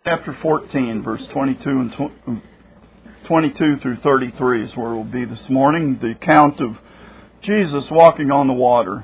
Chapter 14, verse 22 through 33 is where we'll be this morning. The account of Jesus walking on the water.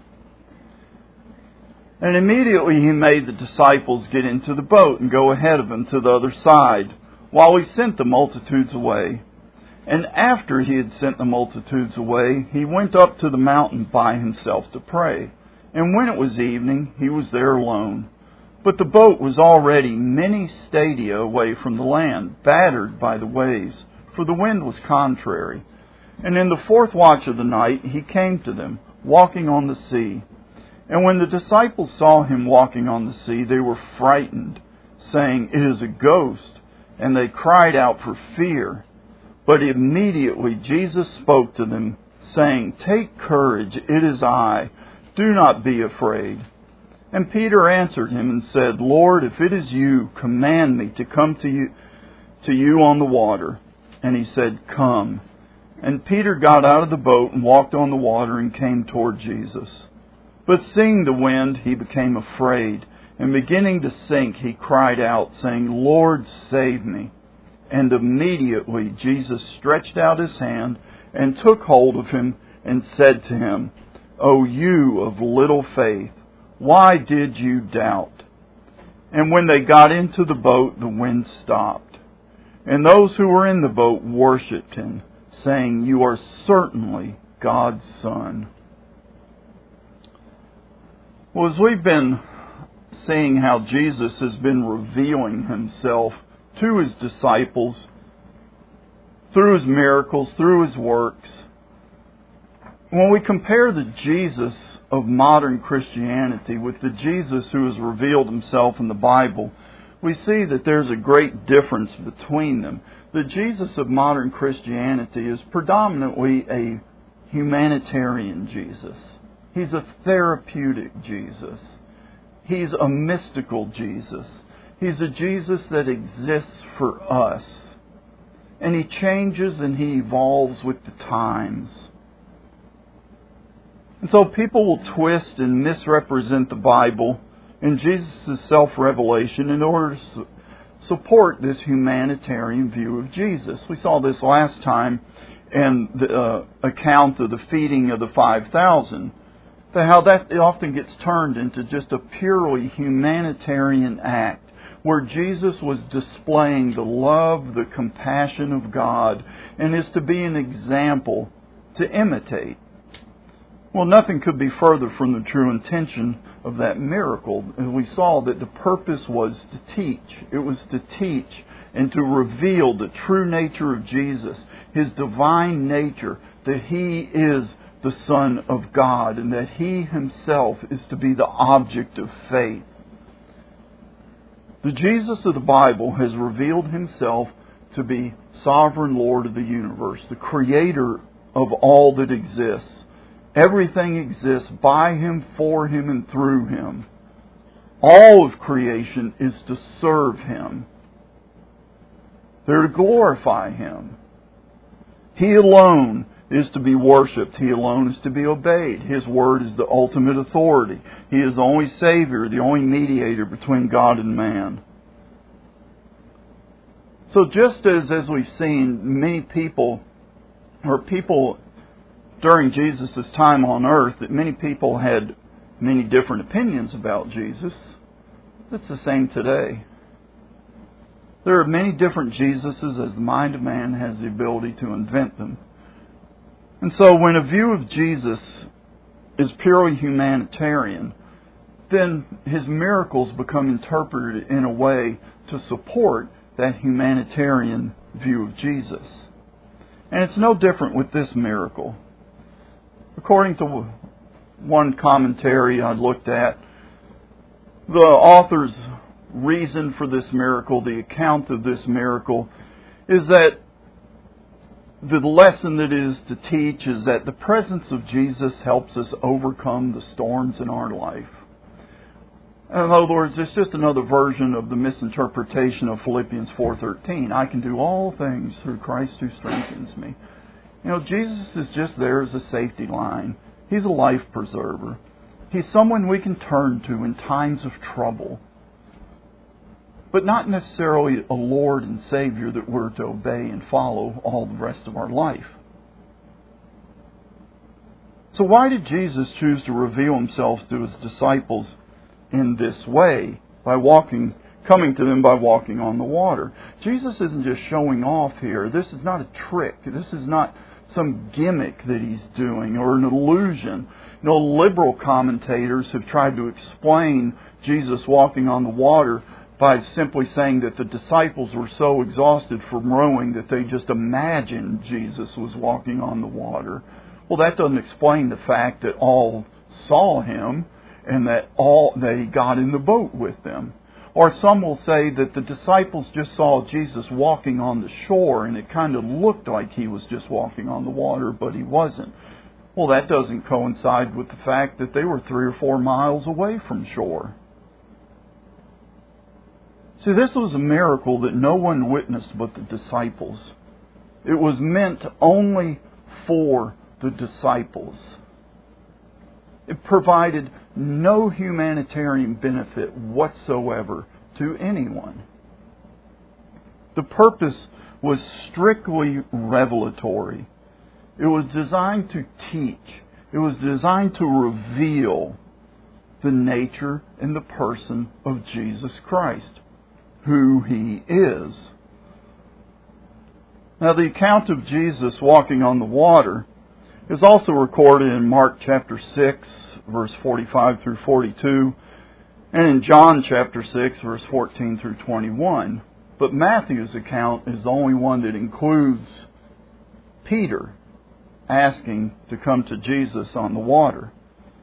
And immediately he made the disciples get into the boat and go ahead of him to the other side, while he sent the multitudes away. And after he had sent the multitudes away, he went up to the mountain by himself to pray. And when it was evening, he was there alone. But the boat was already many stadia away from the land, battered by the waves, for the wind was contrary. And in the fourth watch of the night he came to them, walking on the sea. And when the disciples saw him walking on the sea, they were frightened, saying, "It is a ghost," and they cried out for fear. But immediately Jesus spoke to them, saying, "Take courage, it is I. Do not be afraid." And Peter answered him and said, "Lord, if it is you, command me to come to you on the water." And he said, "Come." And Peter got out of the boat and walked on the water and came toward Jesus. But seeing the wind, he became afraid, and beginning to sink, he cried out, saying, "Lord, save me." And immediately Jesus stretched out his hand and took hold of him and said to him, "O you of little faith, why did you doubt?" And when they got into the boat, the wind stopped. And those who were in the boat worshipped him, saying, "You are certainly God's Son." Well, as we've been seeing how Jesus has been revealing himself to his disciples through his miracles, through his works, when we compare the Jesus of modern Christianity with the Jesus who has revealed himself in the Bible, we see that there's a great difference between them. The Jesus of modern Christianity is predominantly a humanitarian Jesus. He's a therapeutic Jesus. He's a mystical Jesus. He's a Jesus that exists for us. And he changes and he evolves with the times. And so people will twist and misrepresent the Bible and Jesus' self-revelation in order to support this humanitarian view of Jesus. We saw this last time in the account of the feeding of the 5,000. How that often gets turned into just a purely humanitarian act, where Jesus was displaying the love, the compassion of God, and is to be an example to imitate. Well, nothing could be further from the true intention of that miracle. And we saw that the purpose was to teach. It was to teach and to reveal the true nature of Jesus, His divine nature, that He is the Son of God and that He Himself is to be the object of faith. The Jesus of the Bible has revealed Himself to be sovereign Lord of the universe, the Creator of all that exists. Everything exists by Him, for Him, and through Him. All of creation is to serve Him. They're to glorify Him. He alone is to be worshipped. He alone is to be obeyed. His word is the ultimate authority. He is the only Savior, the only mediator between God and man. So just as we've seen many people during Jesus' time on earth, that many people had many different opinions about Jesus, it's the same today. There are many different Jesuses as the mind of man has the ability to invent them. And so when a view of Jesus is purely humanitarian, then His miracles become interpreted in a way to support that humanitarian view of Jesus. And it's no different with this miracle. According to one commentary I looked at, the author's reason for this miracle, the account of this miracle, is that the lesson that is to teach is that the presence of Jesus helps us overcome the storms in our life. In other words, it's just another version of the misinterpretation of Philippians 4:13. I can do all things through Christ who strengthens me. You know, Jesus is just there as a safety line. He's a life preserver. He's someone we can turn to in times of trouble. but not necessarily a Lord and Savior that we're to obey and follow all the rest of our life. So why did Jesus choose to reveal Himself to His disciples in this way, coming to them by walking on the water? Jesus isn't just showing off here. This is not a trick. This is not some gimmick that He's doing or an illusion. Liberal commentators have tried to explain Jesus walking on the water by simply saying that the disciples were so exhausted from rowing that they just imagined Jesus was walking on the water. Well, that doesn't explain the fact that all saw Him and that He got in the boat with them. Or some will say that the disciples just saw Jesus walking on the shore and it kind of looked like He was just walking on the water, but He wasn't. Well, that doesn't coincide with the fact that they were 3 or 4 miles away from shore. See, this was a miracle that no one witnessed but the disciples. It was meant only for the disciples. It provided no humanitarian benefit whatsoever to anyone. The purpose was strictly revelatory. It was designed to teach. It was designed to reveal the nature and the person of Jesus Christ, who He is. Now, the account of Jesus walking on the water is also recorded in Mark chapter 6, verse 45 through 42, and in John chapter 6, verse 14 through 21. But Matthew's account is the only one that includes Peter asking to come to Jesus on the water.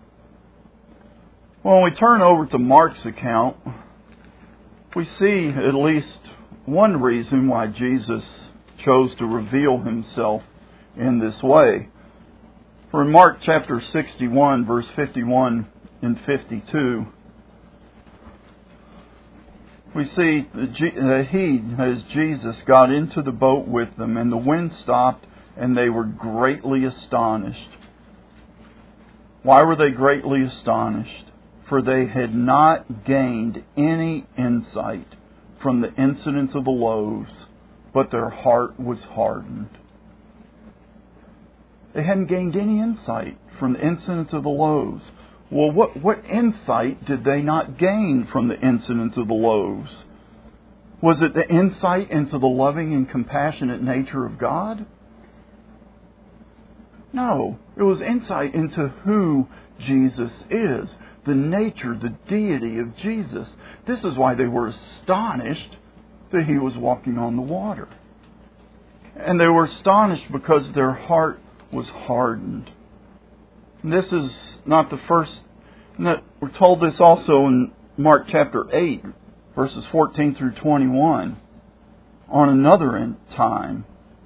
When we turn over to Mark's account, we see at least one reason why Jesus chose to reveal Himself in this way. For in Mark chapter 61, verse 51 and 52, we see that He, as Jesus, got into the boat with them, and the wind stopped, and they were greatly astonished. Why were they greatly astonished? For they had not gained any insight from the incidents of the loaves, but their heart was hardened. They hadn't gained any insight from the incidents of the loaves. Well, what insight did they not gain from the incidents of the loaves? Was it the insight into the loving and compassionate nature of God? No, it was insight into who Jesus is, the nature, the deity of Jesus. This is why they were astonished that He was walking on the water. And they were astonished because their heart was hardened. And this is not the first. We're told this also in Mark chapter 8, verses 14 through 21, on another time.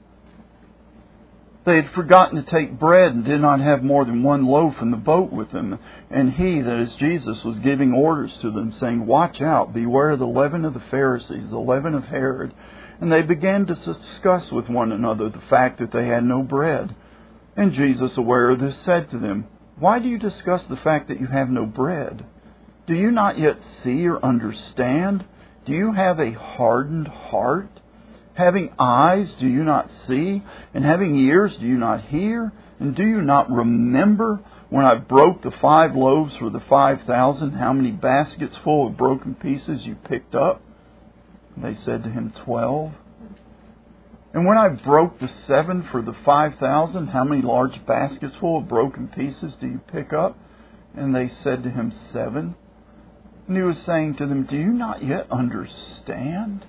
They had forgotten to take bread and did not have more than one loaf in the boat with them. And He, that is Jesus, was giving orders to them, saying, "Watch out, beware of the leaven of the Pharisees, the leaven of Herod." And they began to discuss with one another the fact that they had no bread. And Jesus, aware of this, said to them, "Why do you discuss the fact that you have no bread? Do you not yet see or understand? Do you have a hardened heart? Having eyes, do you not see? And having ears, do you not hear? And do you not remember when I broke the 5 loaves for the 5,000, how many baskets full of broken pieces you picked up?" They said to Him, 12. "And when I broke the 7 for the 5,000, how many large baskets full of broken pieces do you pick up?" And they said to Him, 7. And He was saying to them, "Do you not yet understand?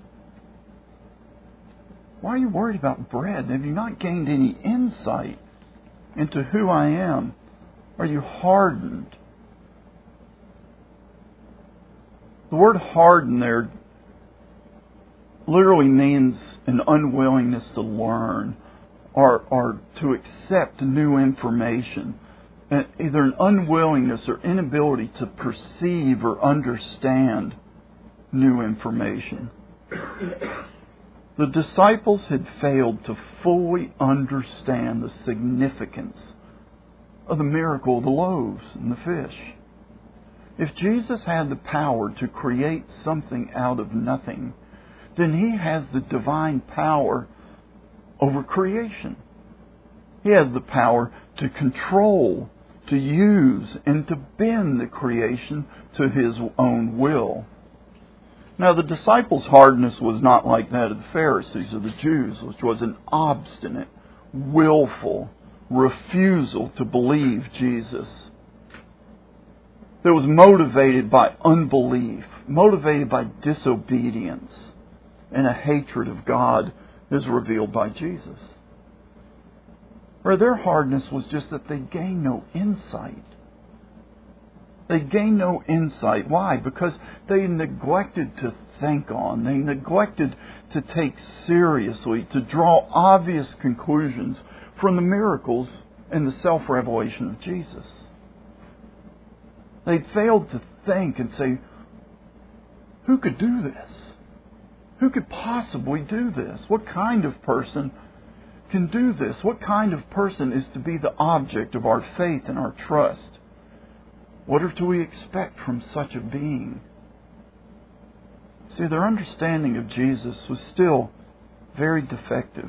Why are you worried about bread? Have you not gained any insight into who I am? Are you hardened?" The word hardened there literally means an unwillingness to learn or to accept new information. Either an unwillingness or inability to perceive or understand new information. The disciples had failed to fully understand the significance of the miracle of the loaves and the fish. If Jesus had the power to create something out of nothing, then He has the divine power over creation. He has the power to control, to use, and to bend the creation to His own will. Now, the disciples' hardness was not like that of the Pharisees or the Jews, which was an obstinate, willful refusal to believe Jesus. That was motivated by unbelief, motivated by disobedience, and a hatred of God as revealed by Jesus. Or their hardness was just that they gained no insight. They gained no insight. Why? Because they neglected to think on. They neglected to take seriously, to draw obvious conclusions from the miracles and the self-revelation of Jesus. They failed to think and say, who could do this? Who could possibly do this? What kind of person can do this? What kind of person is to be the object of our faith and our trust? What are we expect from such a being? See, their understanding of Jesus was still very defective.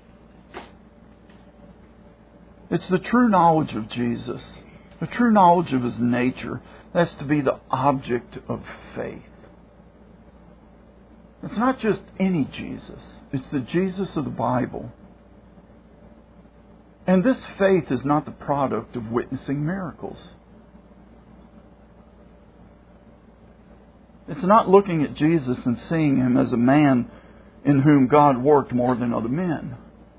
It's the true knowledge of Jesus, the true knowledge of His nature, that's to be the object of faith. It's not just any Jesus. It's the Jesus of the Bible. And this faith is not the product of witnessing miracles. It's not looking at Jesus and seeing Him as a man in whom God worked more than other men.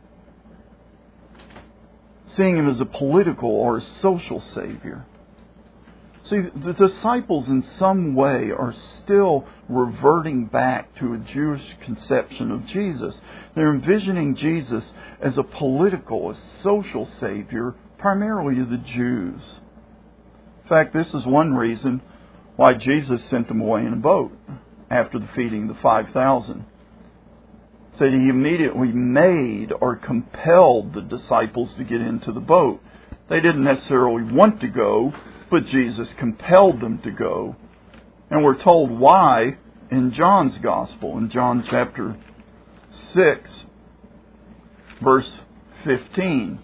Seeing Him as a political or a social Savior. See, the disciples in some way are still reverting back to a Jewish conception of Jesus. They're envisioning Jesus as a political, a social Savior, primarily to the Jews. In fact, this is one reason why Jesus sent them away in a boat after the feeding of the 5,000. Said He immediately made or compelled the disciples to get into the boat. They didn't necessarily want to go, but Jesus compelled them to go. And we're told why in John's Gospel, in John chapter 6, verse 15.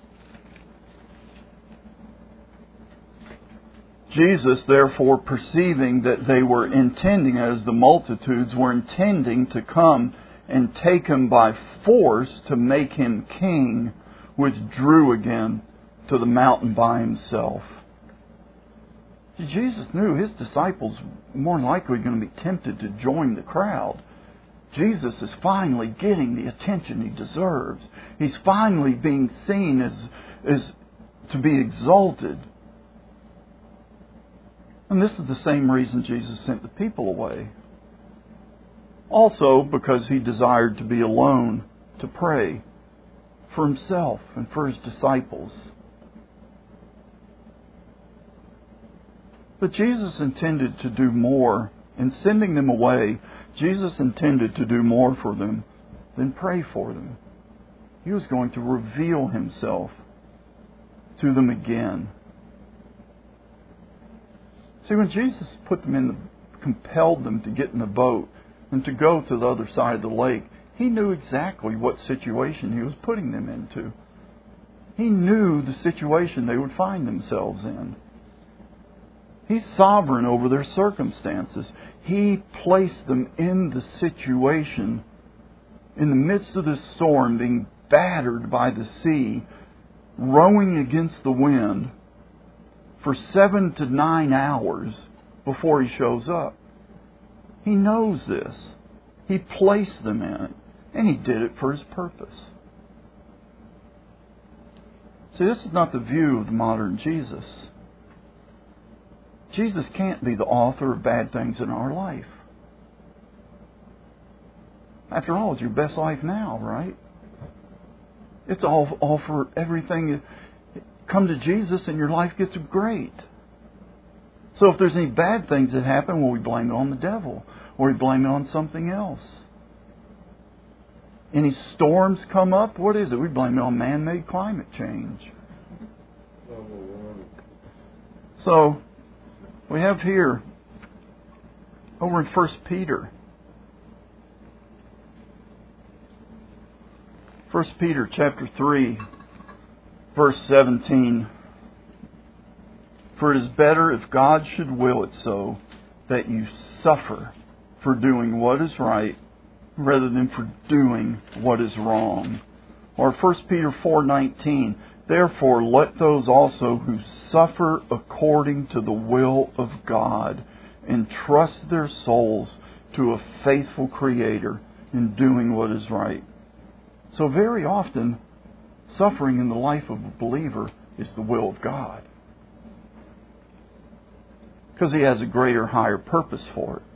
Jesus, therefore, perceiving that they were intending, as the multitudes were intending to come and take Him by force to make Him king, withdrew again to the mountain by Himself. Jesus knew His disciples were more likely going to be tempted to join the crowd. Jesus is finally getting the attention He deserves. He's finally being seen as to be exalted. And this is the same reason Jesus sent the people away. Also because He desired to be alone to pray for Himself and for His disciples. But Jesus intended to do more. In sending them away, Jesus intended to do more for them than pray for them. He was going to reveal Himself to them again. See, when Jesus compelled them to get in the boat and to go to the other side of the lake, He knew exactly what situation He was putting them into. He knew the situation they would find themselves in. He's sovereign over their circumstances. He placed them in the situation, in the midst of the storm, being battered by the sea, rowing against the wind for 7 to 9 hours before He shows up. He knows this. He placed them in it, and He did it for His purpose. See, this is not the view of the modern Jesus. Jesus can't be the author of bad things in our life. After all, it's your best life now, right? It's all for everything. Come to Jesus and your life gets great. So if there's any bad things that happen, well, we blame it on the devil, or we blame it on something else. Any storms come up, what is it? We blame it on man-made climate change. So we have here Over in 1 Peter. 1 Peter chapter 3, verse 17. For it is better if God should will it so that you suffer for doing what is right rather than for doing what is wrong. Or 1 Peter 4:19. Therefore let those also who suffer according to the will of God entrust their souls to a faithful Creator in doing what is right. So very often, suffering in the life of a believer is the will of God. Because He has a greater, higher purpose for it.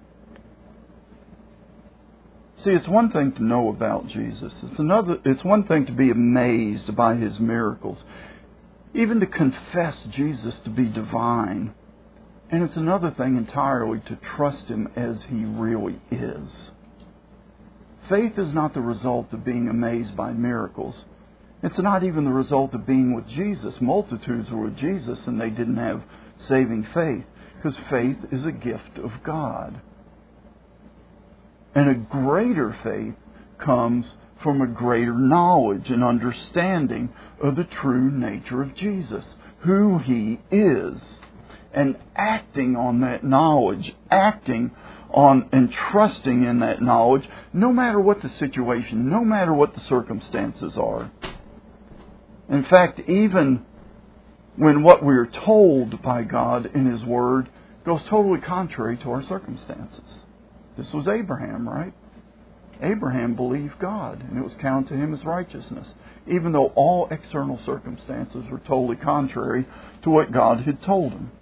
See, it's one thing to know about Jesus. It's one thing to be amazed by His miracles. Even to confess Jesus to be divine. And it's another thing entirely to trust Him as He really is. Faith is not the result of being amazed by miracles. It's not even the result of being with Jesus. Multitudes were with Jesus and they didn't have saving faith. Because faith is a gift of God. And a greater faith comes from a greater knowledge and understanding of the true nature of Jesus, who He is, and acting on that knowledge, acting on and trusting in that knowledge, no matter what the situation, no matter what the circumstances are. In fact, even when what we are told by God in His Word goes totally contrary to our circumstances. This was Abraham, right? Abraham believed God, and it was counted to him as righteousness, even though all external circumstances were totally contrary to what God had told him.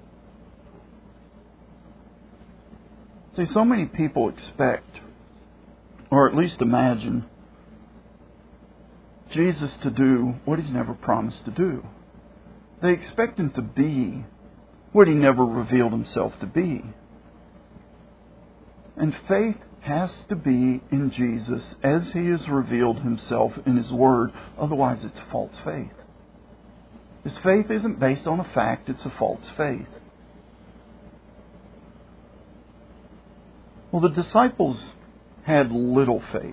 See, so many people expect, or at least imagine, Jesus to do what He's never promised to do. They expect Him to be what He never revealed Himself to be. And faith has to be in Jesus as He has revealed Himself in His Word. Otherwise, it's false faith. His faith isn't based on a fact, it's a false faith. Well, the disciples had little faith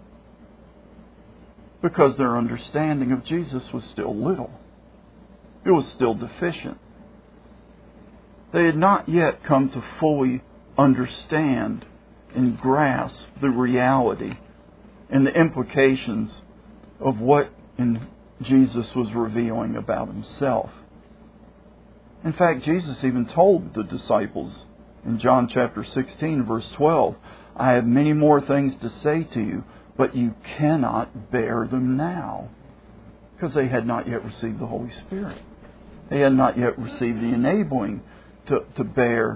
because their understanding of Jesus was still little. It was still deficient. They had not yet come to fully understand and grasp the reality and the implications of what Jesus was revealing about Himself. In fact, Jesus even told the disciples in John chapter 16, verse 12, I have many more things to say to you, but you cannot bear them now. Because they had not yet received the Holy Spirit. They had not yet received the enabling to bear.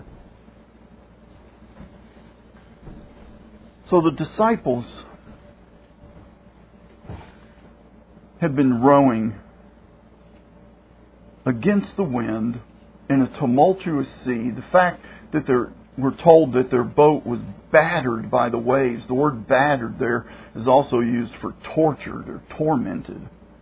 So the disciples had been rowing against the wind in a tumultuous sea. The fact that we're told that their boat was battered by the waves. The word battered there is also used for tortured or tormented.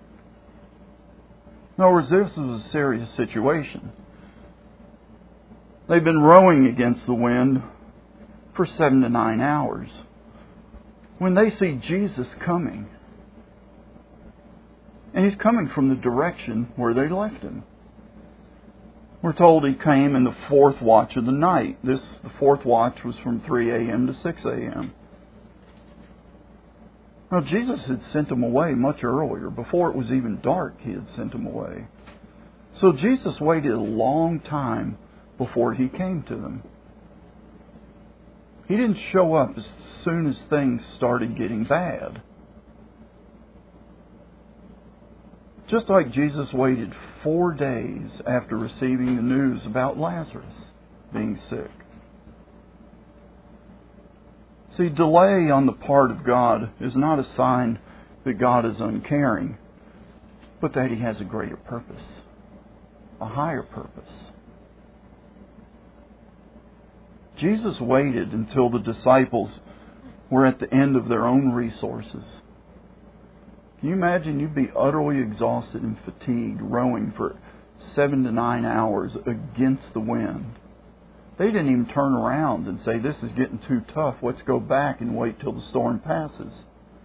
In other words, this was a serious situation. They've been rowing against the wind for 7 to 9 hours. When they see Jesus coming, and He's coming from the direction where they left Him. We're told He came in the 4th watch of the night. The 4th watch was from 3 a.m. to 6 a.m. Now, Jesus had sent them away much earlier. Before it was even dark, He had sent them away. So Jesus waited a long time before He came to them. He didn't show up as soon as things started getting bad. Just like Jesus waited 4 days after receiving the news about Lazarus being sick. See, delay on the part of God is not a sign that God is uncaring, but that He has a greater purpose, a higher purpose. Jesus waited until the disciples were at the end of their own resources. Can you imagine you'd be utterly exhausted and fatigued rowing for 7 to 9 hours against the wind? They didn't even turn around and say, this is getting too tough. Let's go back and wait till the storm passes.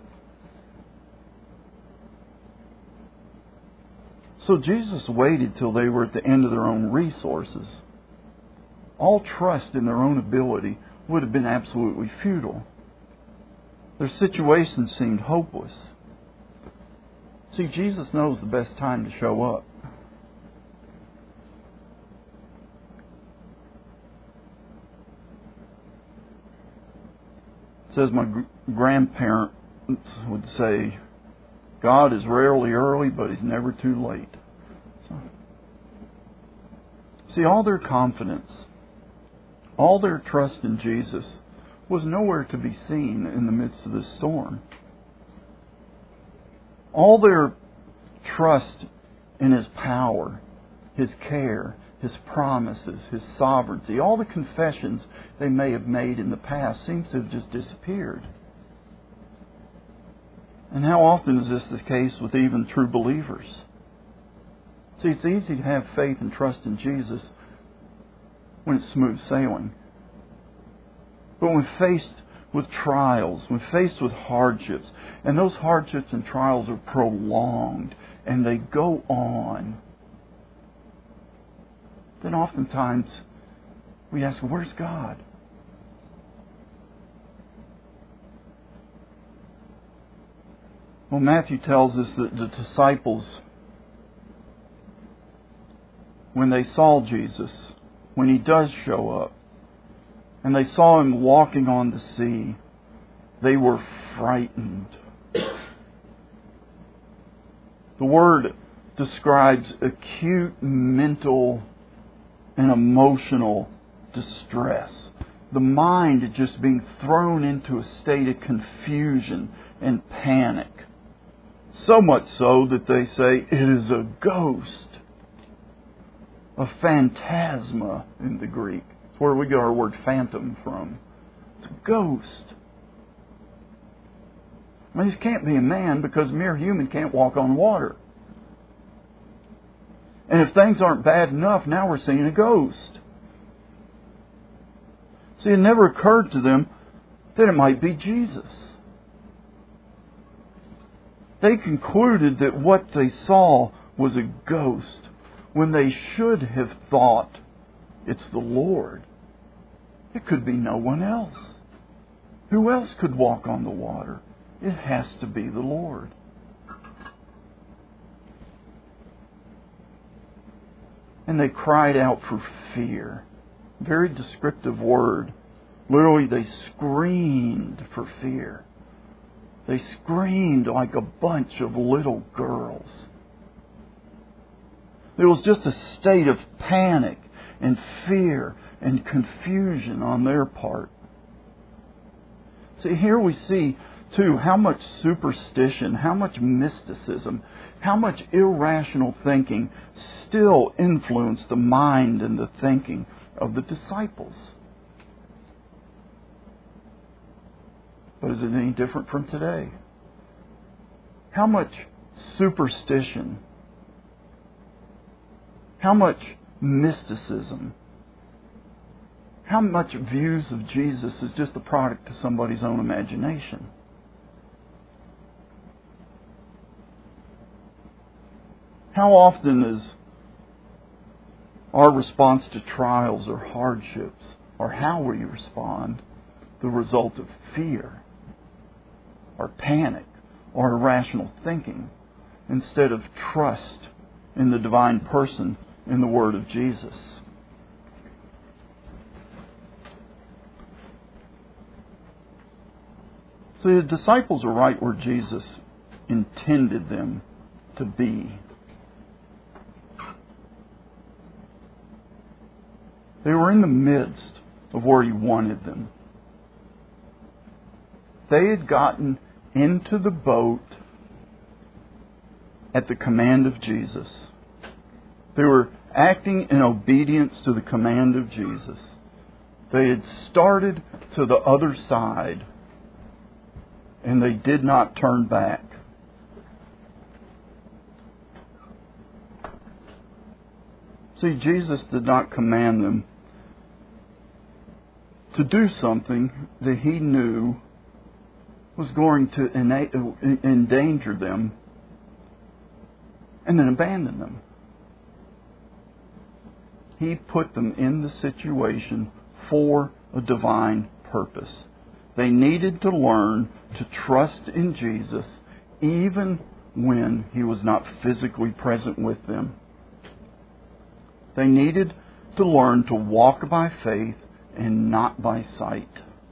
So Jesus waited till they were at the end of their own resources. All trust in their own ability would have been absolutely futile. Their situation seemed hopeless. See, Jesus knows the best time to show up. It says my grandparents would say, God is rarely early, but He's never too late. See, all their confidence, all their trust in Jesus was nowhere to be seen in the midst of this storm. All their trust in His power, His care, His promises, His sovereignty, all the confessions they may have made in the past seems to have just disappeared. And how often is this the case with even true believers? See, it's easy to have faith and trust in Jesus when it's smooth sailing. But when faced with trials, when faced with hardships, and those hardships and trials are prolonged, and they go on, then oftentimes we ask, where's God? Well, Matthew tells us that the disciples, when they saw Jesus, when He does show up, and they saw Him walking on the sea, they were frightened. The word describes acute mental and emotional distress. The mind just being thrown into a state of confusion and panic. So much so that they say it is a ghost. A phantasma in the Greek. It's where we get our word phantom from. It's a ghost. I mean, this can't be a man because a mere human can't walk on water. And if things aren't bad enough, now we're seeing a ghost. See, it never occurred to them that it might be Jesus. They concluded that what they saw was a ghost when they should have thought it's the Lord. It could be no one else. Who else could walk on the water? It has to be the Lord. And they cried out for fear. Very descriptive word. Literally, they screamed for fear. They screamed like a bunch of little girls. There was just a state of panic and fear and confusion on their part. See, here we see, too, how much superstition, how much mysticism, how much irrational thinking still influenced the mind and the thinking of the disciples. But is it any different from today? How much superstition, how much mysticism, how much views of Jesus is just the product of somebody's own imagination? How often is our response to trials or hardships, or how we respond, the result of fear, or panic, or irrational thinking, instead of trust in the divine person, in the Word of Jesus? So the disciples are right where Jesus intended them to be. They were in the midst of where He wanted them. They had gotten into the boat at the command of Jesus. They were acting in obedience to the command of Jesus. They had started to the other side, and they did not turn back. See, Jesus did not command them to do something that he knew was going to endanger them and then abandon them. He put them in the situation for a divine purpose. They needed to learn to trust in Jesus even when He was not physically present with them. They needed to learn to walk by faith and not by sight.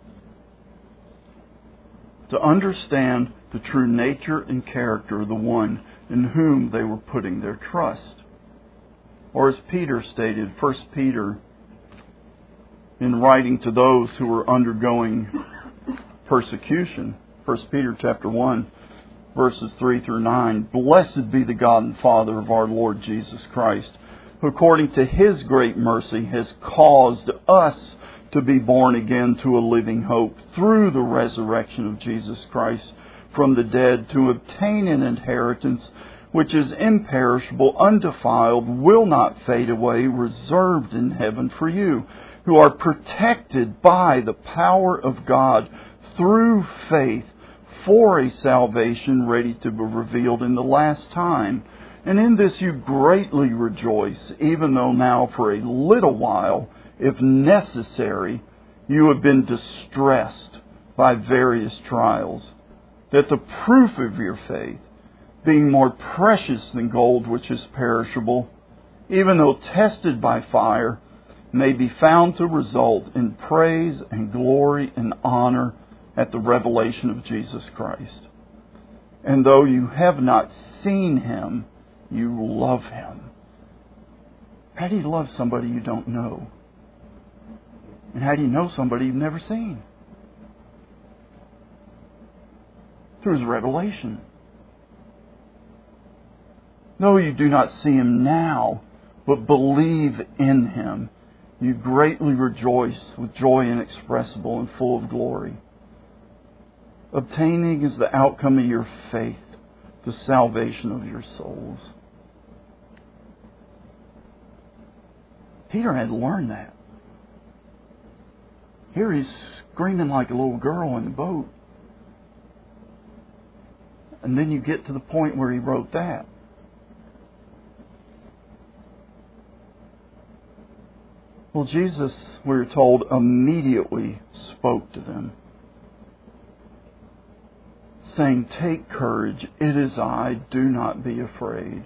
To understand the true nature and character of the one in whom they were putting their trust. Or as Peter stated, 1 Peter, in writing to those who were undergoing persecution, 1 Peter chapter 1, verses 3 through 9, "Blessed be the God and Father of our Lord Jesus Christ, who according to His great mercy has caused us to be born again to a living hope through the resurrection of Jesus Christ from the dead, to obtain an inheritance which is imperishable, undefiled, will not fade away, reserved in heaven for you, who are protected by the power of God through faith for a salvation ready to be revealed in the last time. And in this you greatly rejoice, even though now for a little while, if necessary, you have been distressed by various trials, that the proof of your faith, being more precious than gold which is perishable, even though tested by fire, may be found to result in praise and glory and honor at the revelation of Jesus Christ. And though you have not seen Him, you love Him." How do you love somebody you don't know? And how do you know somebody you've never seen? Through His revelation. Though you do not see Him now, but believe in Him, you greatly rejoice with joy inexpressible and full of glory, obtaining as the outcome of your faith the salvation of your souls. Peter had to learn that. Here he's screaming like a little girl in the boat. And then you get to the point where he wrote that. Well, Jesus, we're told, immediately spoke to them, saying, "Take courage, it is I, do not be afraid."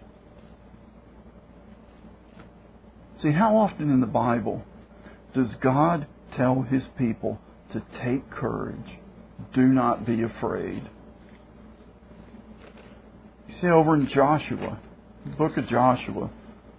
See, how often in the Bible does God tell His people to take courage, do not be afraid? You see over in Joshua, the book of Joshua,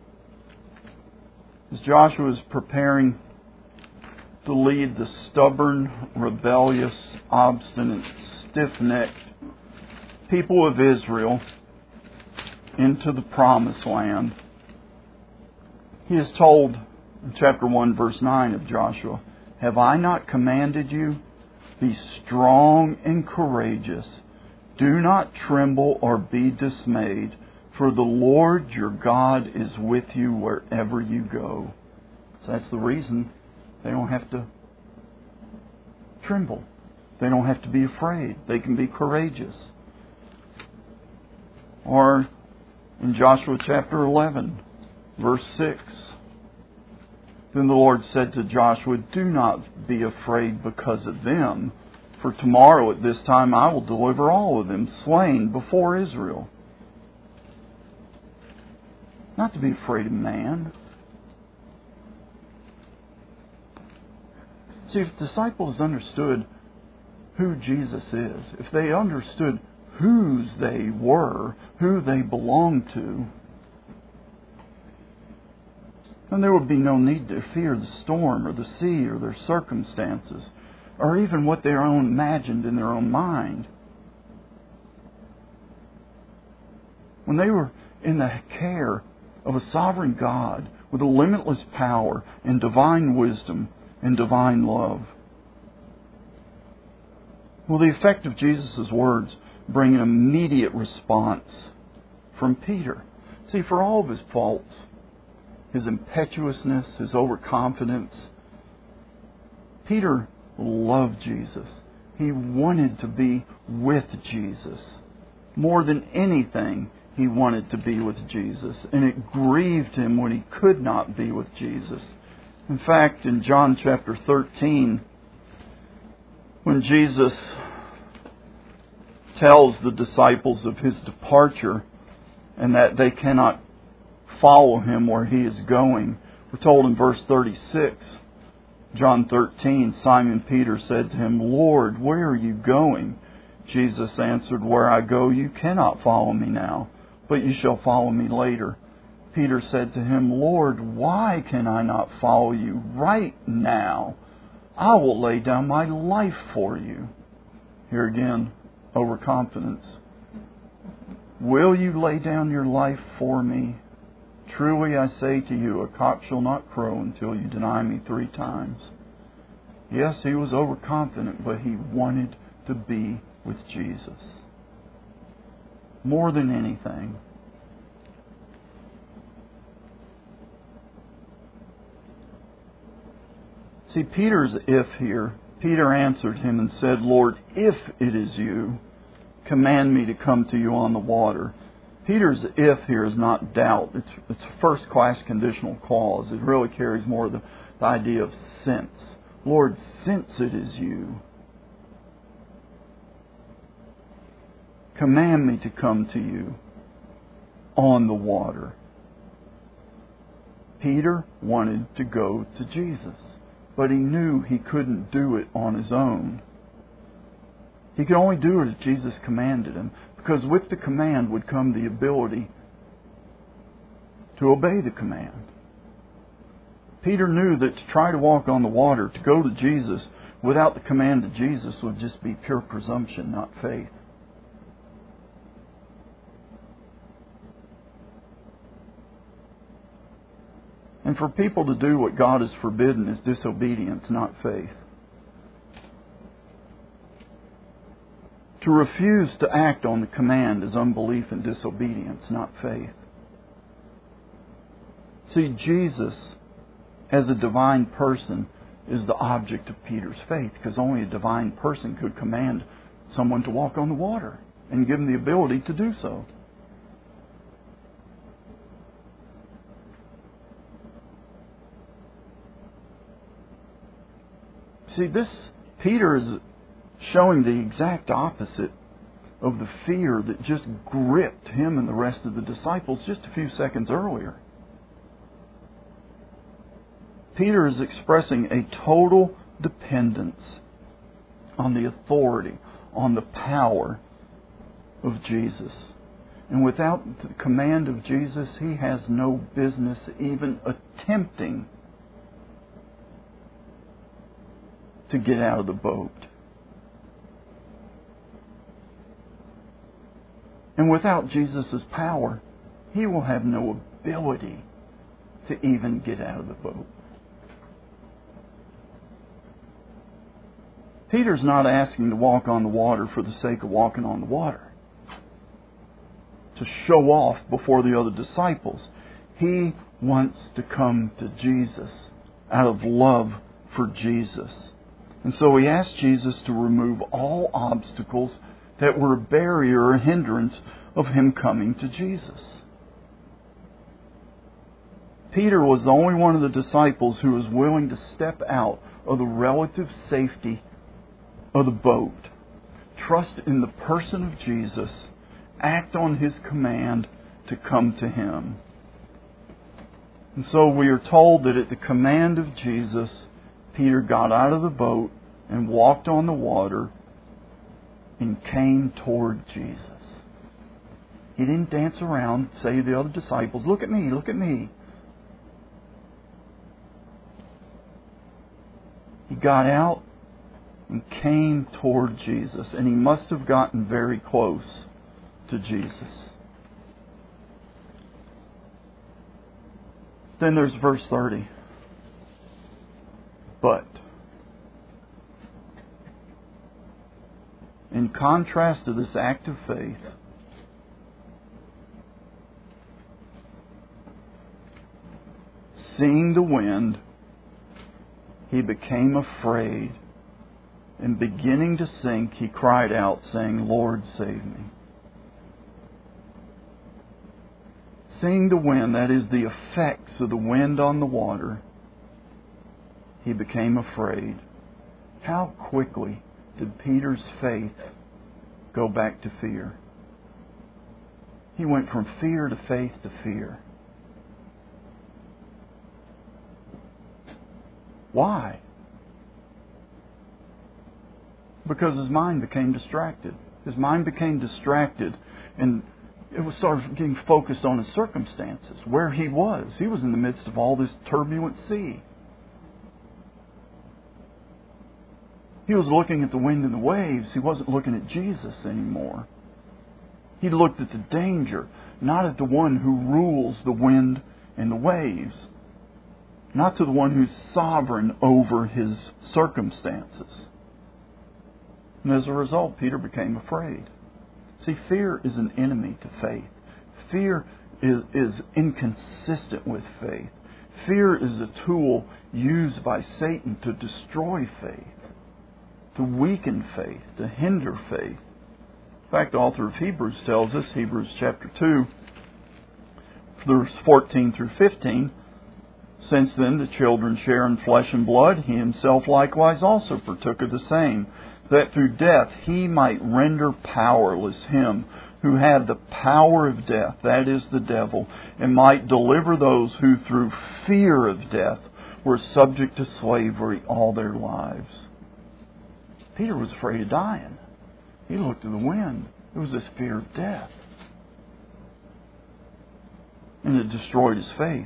as Joshua is preparing to lead the stubborn, rebellious, obstinate, stiff-necked people of Israel into the promised land, he is told in chapter 1, verse 9 of Joshua, "Have I not commanded you? Be strong and courageous. Do not tremble or be dismayed, for the Lord your God is with you wherever you go." So that's the reason they don't have to tremble. They don't have to be afraid. They can be courageous. Or in Joshua chapter 11, verse 6, "Then the Lord said to Joshua, do not be afraid because of them, for tomorrow at this time I will deliver all of them slain before Israel." Not to be afraid of man. See, if disciples understood who Jesus is, if they understood whose they were, who they belonged to, then there would be no need to fear the storm or the sea or their circumstances, or even what they imagined in their own mind. When they were in the care of a sovereign God with a limitless power and divine wisdom and divine love. Well, the effect of Jesus' words bring an immediate response from Peter. See, for all of his faults, his impetuousness, his overconfidence, Peter loved Jesus. He wanted to be with Jesus. More than anything, he wanted to be with Jesus. And it grieved him when he could not be with Jesus. In fact, in John chapter 13, when Jesus tells the disciples of his departure and that they cannot follow him where he is going, we're told in verse 36, John 13, Simon Peter said to him, Lord, where are you going? Jesus answered, Where I go you cannot follow me now, but you shall follow me later. Peter said to him, Lord, why can I not follow you right now? I will lay down my life for you. Here again, overconfidence. Will you lay down your life for me? Truly I say to you, a cock shall not crow until you deny me 3 times. Yes, he was overconfident, but he wanted to be with Jesus. More than anything. See, Peter's if here. Peter answered him and said, Lord, if it is you, command me to come to you on the water. Peter's if here is not doubt. It's a first-class conditional clause. It really carries more the idea of since. Lord, since it is you, command me to come to you on the water. Peter wanted to go to Jesus, but he knew he couldn't do it on his own. He could only do it as Jesus commanded him, because with the command would come the ability to obey the command. Peter knew that to try to walk on the water, to go to Jesus without the command of Jesus would just be pure presumption, not faith. And for people to do what God has forbidden is disobedience, not faith. To refuse to act on the command is unbelief and disobedience, not faith. See, Jesus, as a divine person, is the object of Peter's faith, because only a divine person could command someone to walk on the water and give him the ability to do so. See, Peter is showing the exact opposite of the fear that just gripped him and the rest of the disciples just a few seconds earlier. Peter is expressing a total dependence on the authority, on the power of Jesus. And without the command of Jesus, he has no business even attempting to get out of the boat. And without Jesus' power, he will have no ability to even get out of the boat. Peter's not asking to walk on the water for the sake of walking on the water, to show off before the other disciples. He wants to come to Jesus out of love for Jesus. And so he asked Jesus to remove all obstacles that were a barrier or hindrance of him coming to Jesus. Peter was the only one of the disciples who was willing to step out of the relative safety of the boat, trust in the person of Jesus, act on his command to come to him. And so we are told that at the command of Jesus, Peter got out of the boat and walked on the water and came toward Jesus. He didn't dance around, say to the other disciples, look at me, look at me. He got out and came toward Jesus. And he must have gotten very close to Jesus. Then there's verse 30. But, in contrast to this act of faith, seeing the wind, he became afraid, and beginning to sink, he cried out, saying, Lord, save me. Seeing the wind, that is, the effects of the wind on the water, he became afraid. How quickly did Peter's faith go back to fear? He went from fear to faith to fear. Why? Because his mind became distracted. His mind became distracted, and it was sort of getting focused on his circumstances, where he was. He was in the midst of all this turbulent sea. He was looking at the wind and the waves. He wasn't looking at Jesus anymore. He looked at the danger, not at the one who rules the wind and the waves, not to the one who's sovereign over his circumstances. And as a result, Peter became afraid. See, fear is an enemy to faith. Fear is inconsistent with faith. Fear is a tool used by Satan to destroy faith, to weaken faith, to hinder faith. In fact, the author of Hebrews tells us, Hebrews chapter 2, verse 14 through 15, since then the children share in flesh and blood, he himself likewise also partook of the same, that through death he might render powerless him who had the power of death, that is the devil, and might deliver those who through fear of death were subject to slavery all their lives. Peter was afraid of dying. He looked at the wind. It was this fear of death. And it destroyed his faith.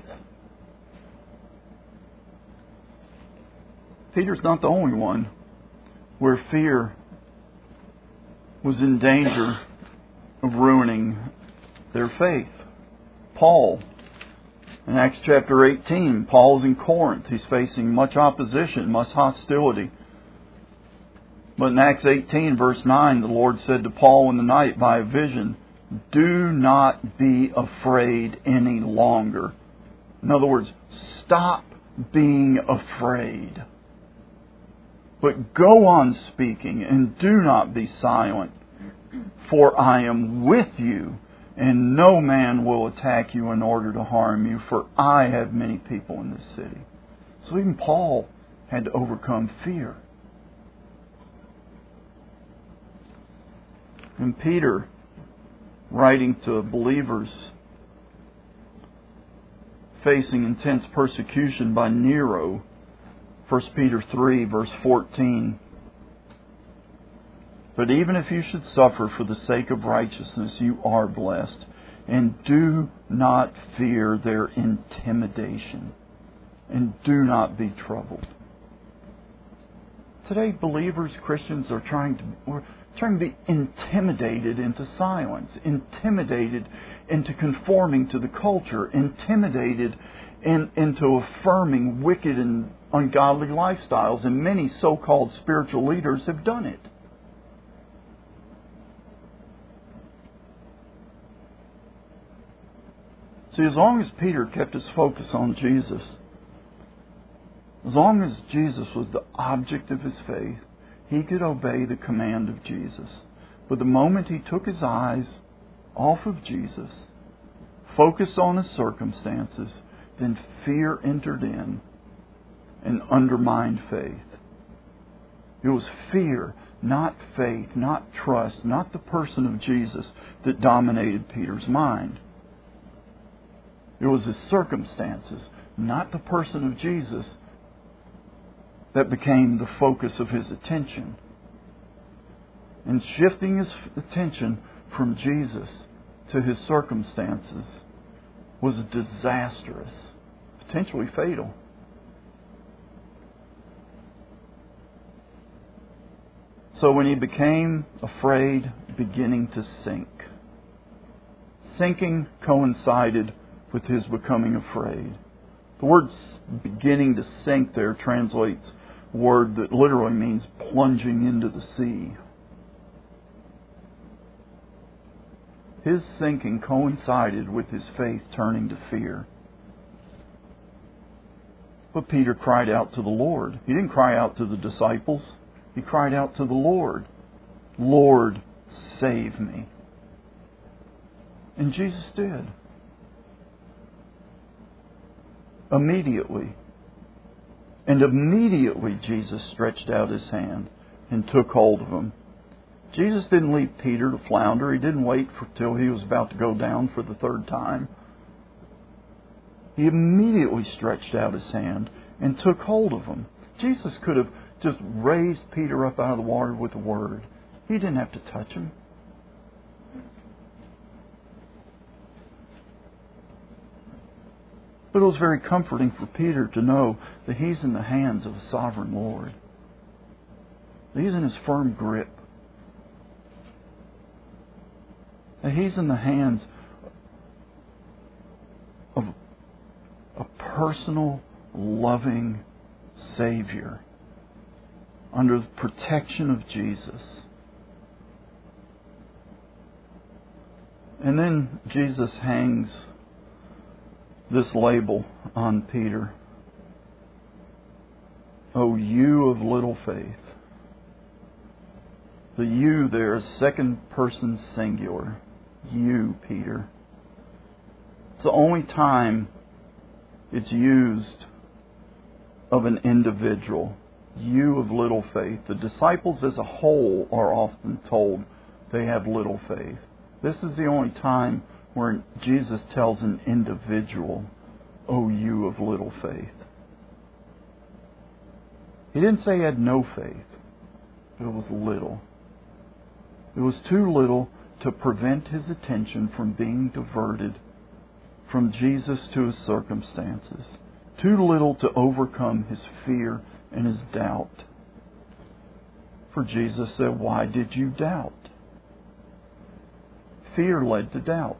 Peter's not the only one where fear was in danger of ruining their faith. Paul, in Acts chapter 18, Paul's in Corinth. He's facing much opposition, much hostility. But in Acts 18, verse 9, the Lord said to Paul in the night by a vision, do not be afraid any longer. In other words, stop being afraid. But go on speaking and do not be silent, for I am with you, and no man will attack you in order to harm you, for I have many people in this city. So even Paul had to overcome fear. And Peter, writing to believers facing intense persecution by Nero, 1 Peter 3, verse 14. But even if you should suffer for the sake of righteousness, you are blessed. And do not fear their intimidation. And do not be troubled. Today, believers, Christians, are trying to be intimidated into silence, intimidated into conforming to the culture, intimidated into affirming wicked and ungodly lifestyles, and many so-called spiritual leaders have done it. See, as long as Peter kept his focus on Jesus, as long as Jesus was the object of his faith, he could obey the command of Jesus. But the moment he took his eyes off of Jesus, focused on his circumstances, then fear entered in and undermined faith. It was fear, not faith, not trust, not the person of Jesus that dominated Peter's mind. It was his circumstances, not the person of Jesus, that became the focus of his attention. And shifting his attention from Jesus to his circumstances was disastrous, potentially fatal. So when he became afraid, beginning to sink. Sinking coincided with his becoming afraid. The word beginning to sink there translates a word that literally means plunging into the sea. His sinking coincided with his faith turning to fear. But Peter cried out to the Lord. He didn't cry out to the disciples. He cried out to the Lord. Lord, save me. And Jesus did. Immediately. And immediately Jesus stretched out His hand and took hold of him. Jesus didn't leave Peter to flounder. He didn't wait till he was about to go down for the third time. He immediately stretched out His hand and took hold of him. Jesus could have just raised Peter up out of the water with a word. He didn't have to touch him. But it was very comforting for Peter to know that he's in the hands of a sovereign Lord. That He's in His firm grip. That He's in the hands of a personal, loving Savior under the protection of Jesus. And then Jesus hangs this label on Peter. "O you of little faith." The you there is second person singular. You, Peter. It's the only time it's used of an individual. You of little faith. The disciples as a whole are often told they have little faith. This is the only time where Jesus tells an individual, "O you of little faith." He didn't say he had no faith, but it was little. It was too little to prevent his attention from being diverted from Jesus to his circumstances. Too little to overcome his fear and his doubt. For Jesus said, "Why did you doubt?" Fear led to doubt.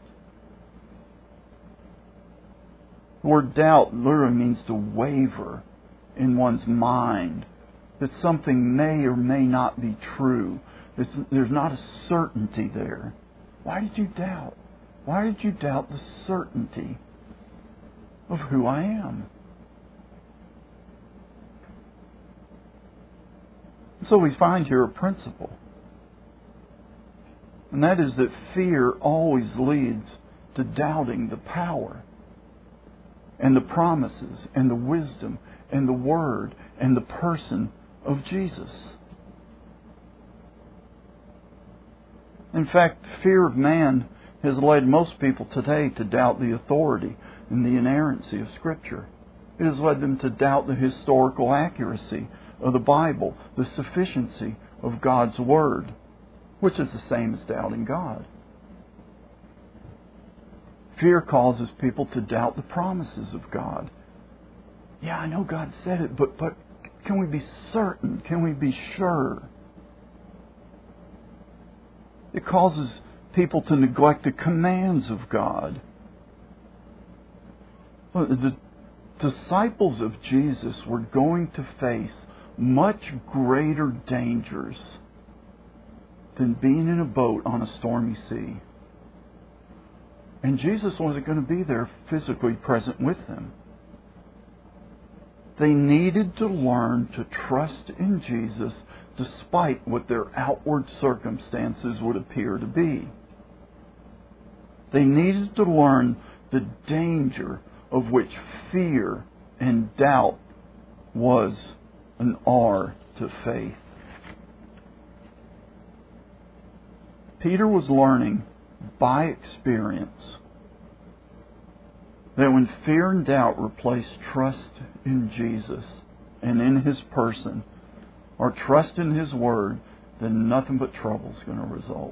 The word doubt literally means to waver in one's mind, that something may or may not be true. There's not a certainty there. Why did you doubt? Why did you doubt the certainty of who I am? So we find here a principle. And that is that fear always leads to doubting the power and the promises and the wisdom and the word and the person of Jesus. In fact, fear of man has led most people today to doubt the authority and the inerrancy of Scripture. It has led them to doubt the historical accuracy of the Bible, the sufficiency of God's Word, which is the same as doubting God. Fear causes people to doubt the promises of God. Yeah, I know God said it, but can we be certain? Can we be sure? It causes people to neglect the commands of God. The disciples of Jesus were going to face much greater dangers than being in a boat on a stormy sea. And Jesus wasn't going to be there physically present with them. They needed to learn to trust in Jesus despite what their outward circumstances would appear to be. They needed to learn the danger of which fear and doubt was and are to faith. Peter was learning by experience that when fear and doubt replace trust in Jesus and in His person, or trust in His Word, then nothing but trouble is going to result.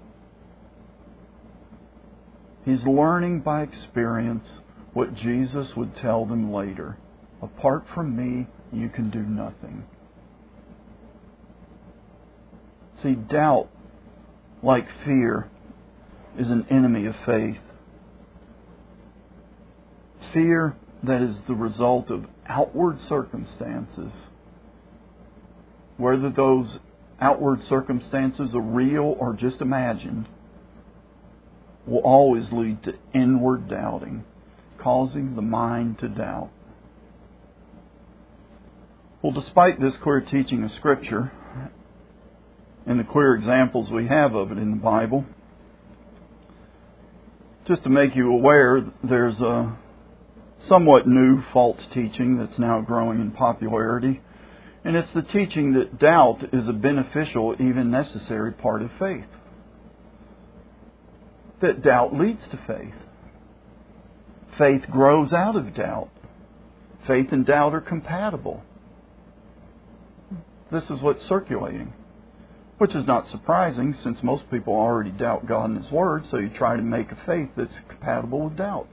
He's learning by experience what Jesus would tell them later. Apart from me, you can do nothing. See, doubt, like fear, is an enemy of faith. Fear that is the result of outward circumstances, whether those outward circumstances are real or just imagined, will always lead to inward doubting, causing the mind to doubt. Well, despite this clear teaching of Scripture and the clear examples we have of it in the Bible, just to make you aware, there's a somewhat new false teaching that's now growing in popularity. And it's the teaching that doubt is a beneficial, even necessary part of faith. That doubt leads to faith. Faith grows out of doubt. Faith and doubt are compatible. This is what's circulating. Which is not surprising, since most people already doubt God and His Word, so you try to make a faith that's compatible with doubt.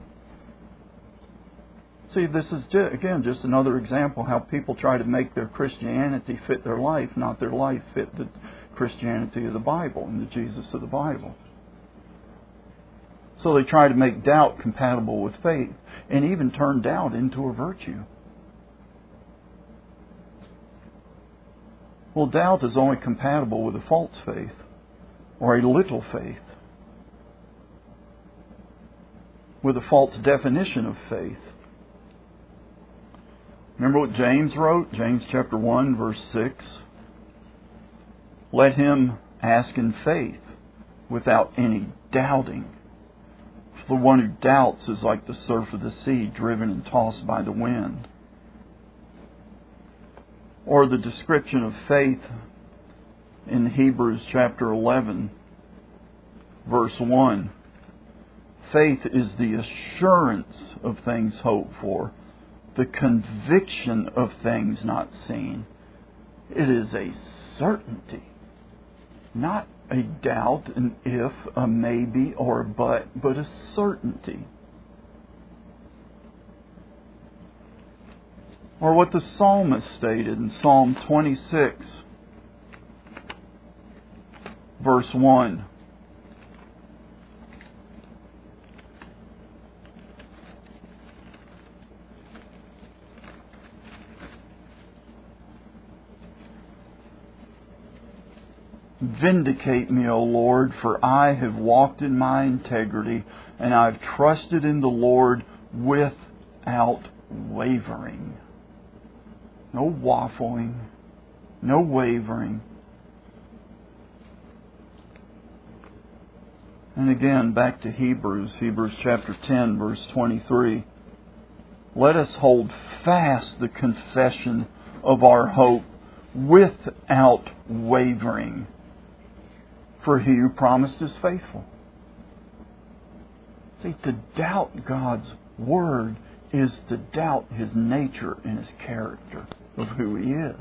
See, this is, again, just another example how people try to make their Christianity fit their life, not their life fit the Christianity of the Bible and the Jesus of the Bible. So they try to make doubt compatible with faith and even turn doubt into a virtue. Well, doubt is only compatible with a false faith or a little faith, with a false definition of faith. Remember what James wrote? James chapter 1, verse 6. Let him ask in faith without any doubting. For the one who doubts is like the surf of the sea, driven and tossed by the wind. Or the description of faith in Hebrews chapter 11, verse 1. Faith is the assurance of things hoped for, the conviction of things not seen. It is a certainty, not a doubt, an if, a maybe, or a but a certainty. Or what the psalmist stated in Psalm 26, verse 1. Vindicate me, O Lord, for I have walked in my integrity, and I've trusted in the Lord without wavering. No waffling, no wavering. And again, back to Hebrews chapter 10, verse 23. Let us hold fast the confession of our hope without wavering. For He who promised is faithful. See, to doubt God's Word is to doubt His nature and His character of who He is.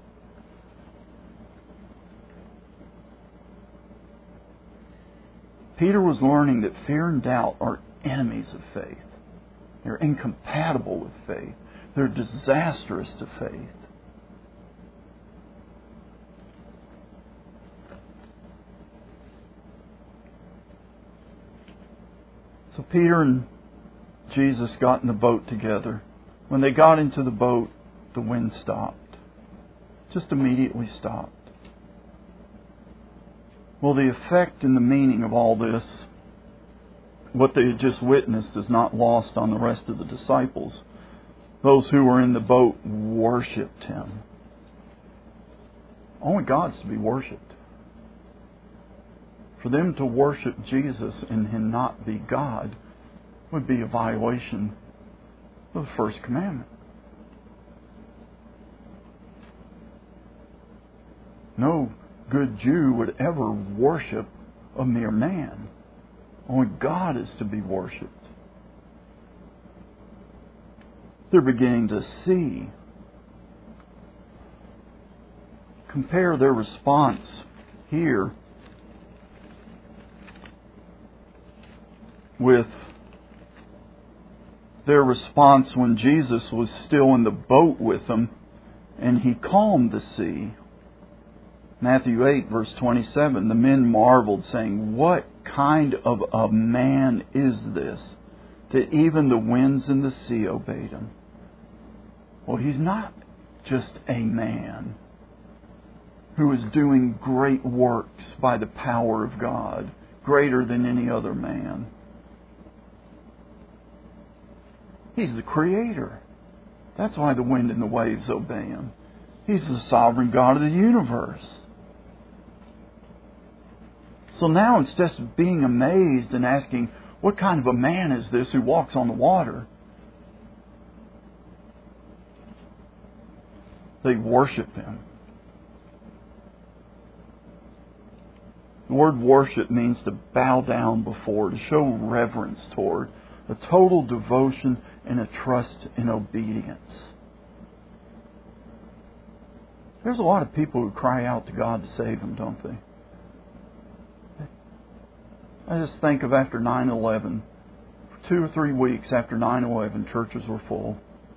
Peter was learning that fear and doubt are enemies of faith. They're incompatible with faith. They're disastrous to faith. So Peter and Jesus got in the boat together. When they got into the boat, the wind stopped. Just immediately stopped. Well, the effect and the meaning of all this, what they had just witnessed, is not lost on the rest of the disciples. Those who were in the boat worshipped Him. Only God's to be worshipped. For them to worship Jesus and Him not be God would be a violation of the first commandment. No good Jew would ever worship a mere man. Only God is to be worshipped. They're beginning to see. Compare their response here with their response when Jesus was still in the boat with them and He calmed the sea. Matthew 8, verse 27, the men marveled, saying, "What kind of a man is this, that even the winds and the sea obeyed Him?" Well, He's not just a man who is doing great works by the power of God, greater than any other man. He's the Creator. That's why the wind and the waves obey Him. He's the sovereign God of the universe. So now, instead of being amazed and asking, what kind of a man is this who walks on the water? They worship Him. The word worship means to bow down before, to show reverence toward, a total devotion and a trust and obedience. There's a lot of people who cry out to God to save them, don't they? I just think of after 9/11, 2 or 3 weeks after 9/11, churches were full.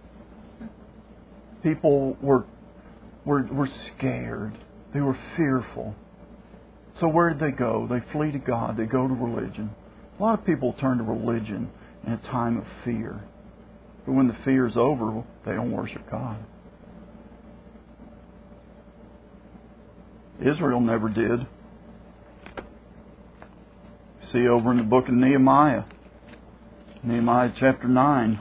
People were scared. They were fearful. So where did they go? They flee to God. They go to religion. A lot of people turn to religion in a time of fear. But when the fear is over, they don't worship God. Israel never did. See over in the book of Nehemiah. Nehemiah chapter 9.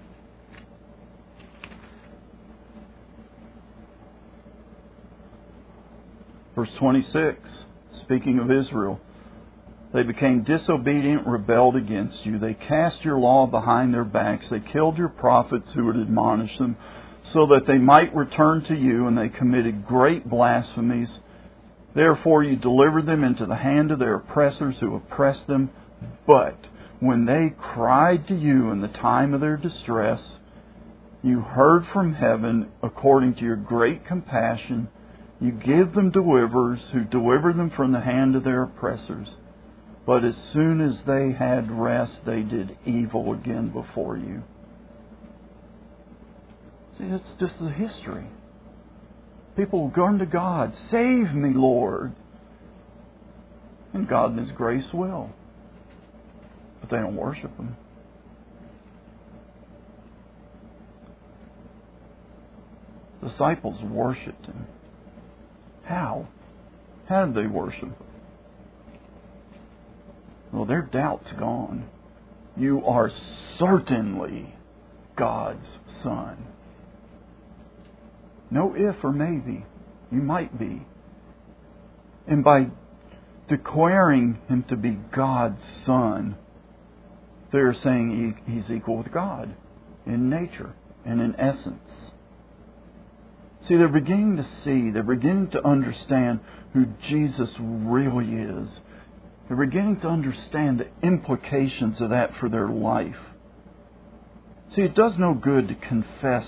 Verse 26, speaking of Israel. They became disobedient, rebelled against you. They cast your law behind their backs. They killed your prophets who had admonished them, so that they might return to you, and they committed great blasphemies. Therefore you delivered them into the hand of their oppressors who oppressed them. But when they cried to you in the time of their distress, you heard from heaven according to your great compassion. You gave them deliverers who delivered them from the hand of their oppressors. But as soon as they had rest, they did evil again before you. See, that's just the history. People going to God, save me, Lord. And God in His grace will. But they don't worship Him. The disciples worshipped Him. How? How did they worship? Well, their doubt's gone. You are certainly God's Son. No if or maybe. You might be. And by declaring Him to be God's Son, they're saying He's equal with God in nature and in essence. See, they're beginning to see, they're beginning to understand who Jesus really is. They're beginning to understand the implications of that for their life. See, it does no good to confess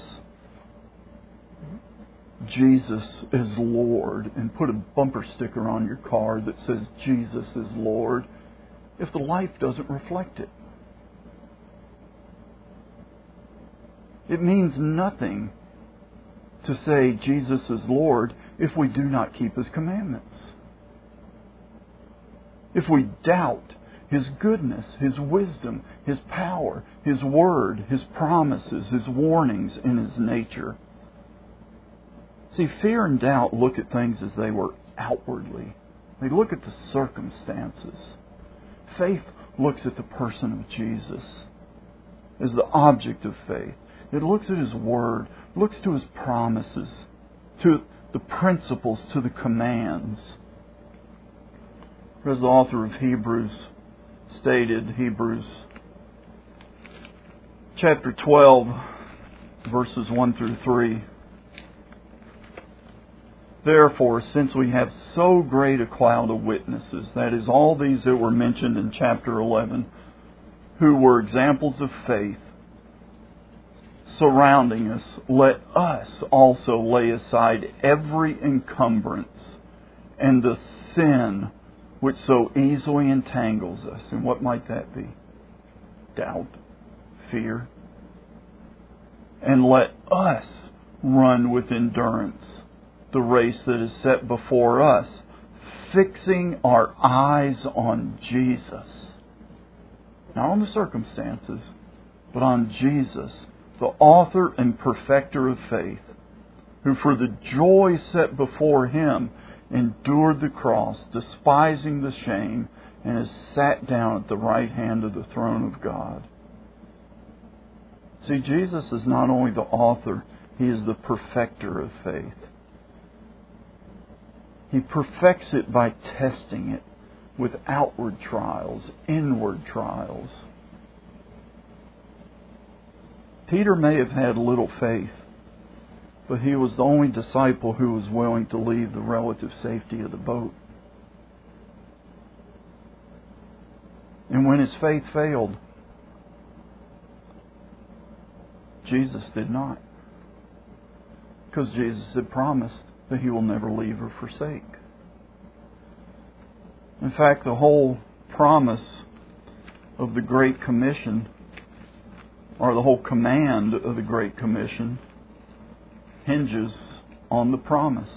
Jesus is Lord and put a bumper sticker on your car that says Jesus is Lord if the life doesn't reflect it. It means nothing to say Jesus is Lord if we do not keep His commandments. If we doubt His goodness, His wisdom, His power, His word, His promises, His warnings, and His nature. See, fear and doubt look at things as they were outwardly. They look at the circumstances. Faith looks at the person of Jesus as the object of faith. It looks at His word, looks to His promises, to the principles, to the commands. As the author of Hebrews stated, Hebrews chapter 12, verses 1 through 3. Therefore, since we have so great a cloud of witnesses, that is, all these that were mentioned in chapter 11, who were examples of faith, surrounding us, let us also lay aside every encumbrance and the sin which so easily entangles us. And what might that be? Doubt, fear. And let us run with endurance the race that is set before us, fixing our eyes on Jesus. Not on the circumstances, but on Jesus, the author and perfecter of faith, who for the joy set before Him endured the cross, despising the shame, and has sat down at the right hand of the throne of God. See, Jesus is not only the author, He is the perfecter of faith. He perfects it by testing it with outward trials, inward trials. Peter may have had little faith, but he was the only disciple who was willing to leave the relative safety of the boat. And when his faith failed, Jesus did not. Because Jesus had promised that He will never leave or forsake. In fact, the whole promise of the Great Commission, or the whole command of the Great Commission, hinges on the promise.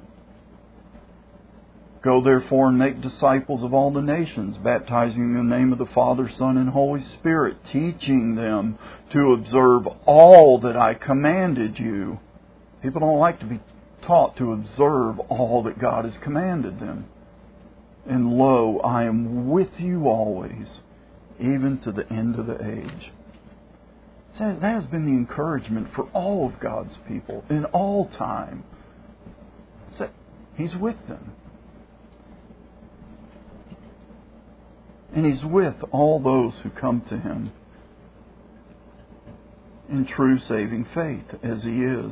Go therefore and make disciples of all the nations, baptizing in the name of the Father, Son, and Holy Spirit, teaching them to observe all that I commanded you. People don't like to be taught to observe all that God has commanded them. And lo, I am with you always, even to the end of the age. That has been the encouragement for all of God's people in all time. He's with them. And He's with all those who come to Him in true saving faith, as He is.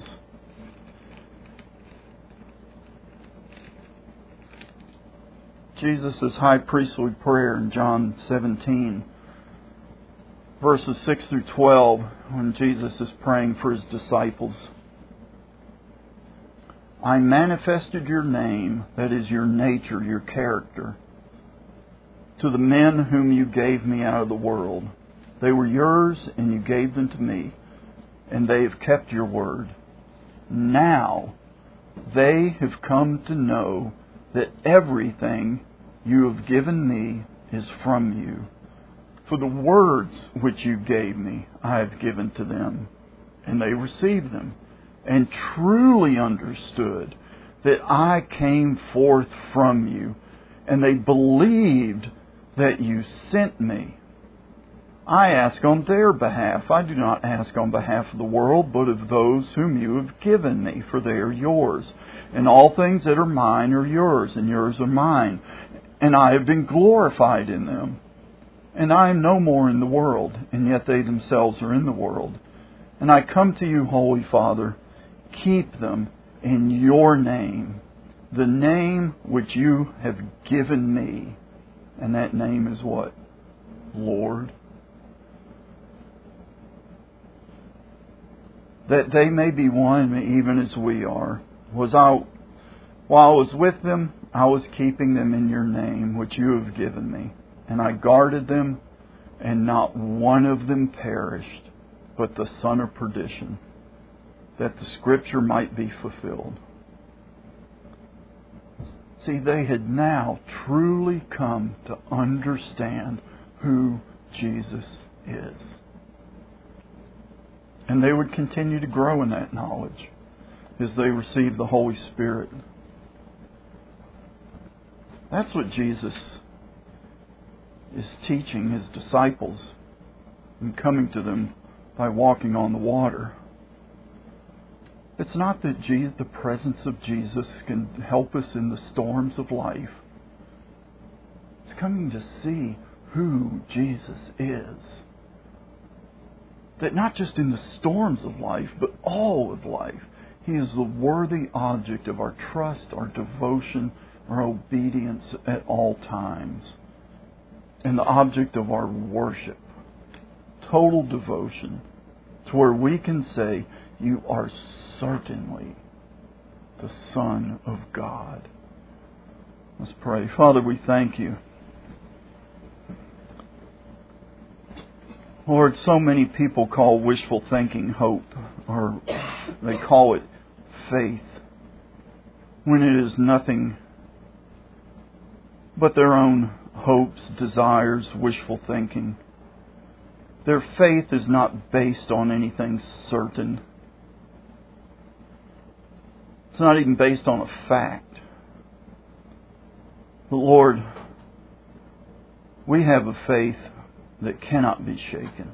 Jesus' high priestly prayer in John 17, verses 6 through 12, when Jesus is praying for His disciples. I manifested your name, that is your nature, your character, to the men whom you gave me out of the world. They were yours, and you gave them to me, and they have kept your word. Now they have come to know that everything you have given me is from you. For the words which you gave me I have given to them, and they received them, and truly understood that I came forth from you, and they believed that you sent me. I ask on their behalf. I do not ask on behalf of the world, but of those whom you have given me, for they are yours. And all things that are mine are yours, and yours are mine. And I have been glorified in them. And I am no more in the world, and yet they themselves are in the world. And I come to you, Holy Father, keep them in your name, the name which you have given me. And that name is what? Lord. That they may be one even as we are. While I was with them, I was keeping them in your name, which you have given me. And I guarded them, and not one of them perished, but the son of perdition, that the Scripture might be fulfilled. See, they had now truly come to understand who Jesus is. And they would continue to grow in that knowledge as they received the Holy Spirit. That's what Jesus is teaching His disciples and coming to them by walking on the water. It's not that the presence of Jesus can help us in the storms of life. It's coming to see who Jesus is. That not just in the storms of life, but all of life, He is the worthy object of our trust, our devotion, our obedience at all times. And the object of our worship. Total devotion. To where we can say, you are certainly the Son of God. Let's pray. Father, we thank you. Lord, so many people call wishful thinking hope, or they call it faith, when it is nothing but their own hopes, desires, wishful thinking. Their faith is not based on anything certain. It's not even based on a fact. But Lord, we have a faith that cannot be shaken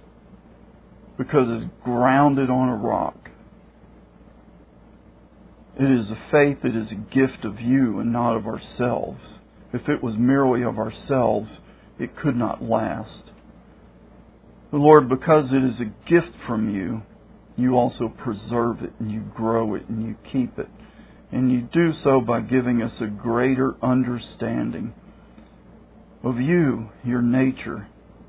because it's grounded on a rock. It is a faith that is a gift of you and not of ourselves. If it was merely of ourselves, it could not last. But Lord, because it is a gift from you, you also preserve it and you grow it and you keep it. And you do so by giving us a greater understanding of you, your nature,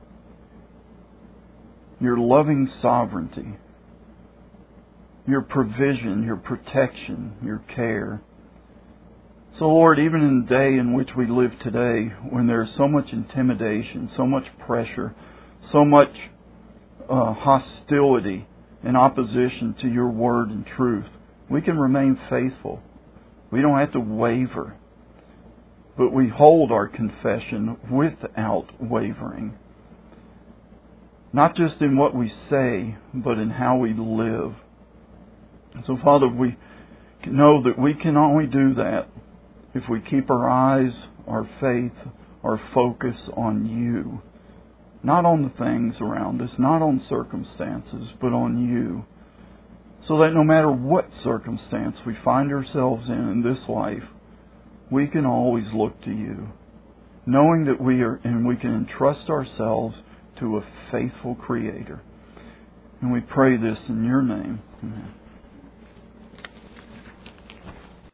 your loving sovereignty, your provision, your protection, your care. So Lord, even in the day in which we live today, when there is so much intimidation, so much pressure, so much hostility and opposition to your word and truth, we can remain faithful. We don't have to waver, but we hold our confession without wavering. Not just in what we say, but in how we live. So Father, we know that we can only do that if we keep our eyes, our faith, our focus on you. Not on the things around us, not on circumstances, but on you. So that no matter what circumstance we find ourselves in this life, we can always look to you, knowing that we can entrust ourselves to a faithful Creator. And we pray this in your name. Amen.